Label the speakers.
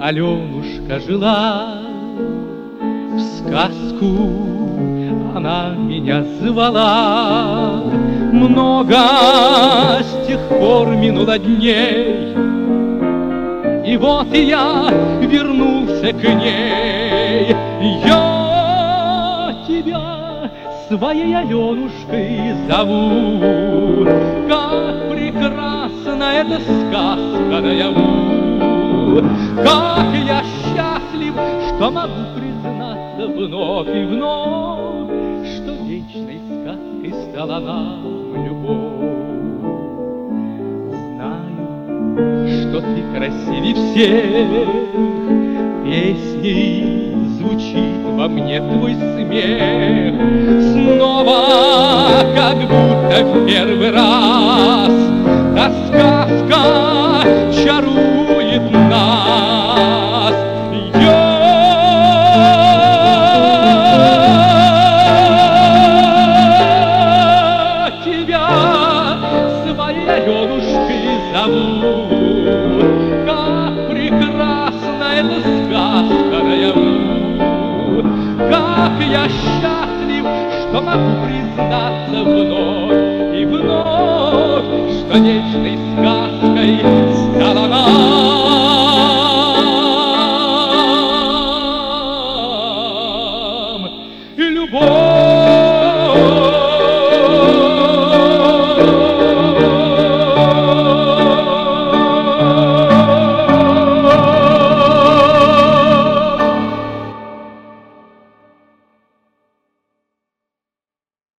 Speaker 1: Аленушка жила, в сказку она меня звала. Много с тех пор минуло дней, и вот я вернулся к ней. Я тебя своей Аленушкой зову, как прекрасна эта сказка наяву. Как я счастлив, что могу признаться вновь и вновь, что вечной сказкой стала нам любовь. Знаю, что ты красивей всех, песней звучит во мне твой смех. Снова, как будто в первый раз, та сказка чарует нас. Я тебя своей Аленушкой зову, как прекрасна эта сказка наяву. Как я счастлив, что могу признаться вновь и вновь, что вечной сказкой стала нам любовь.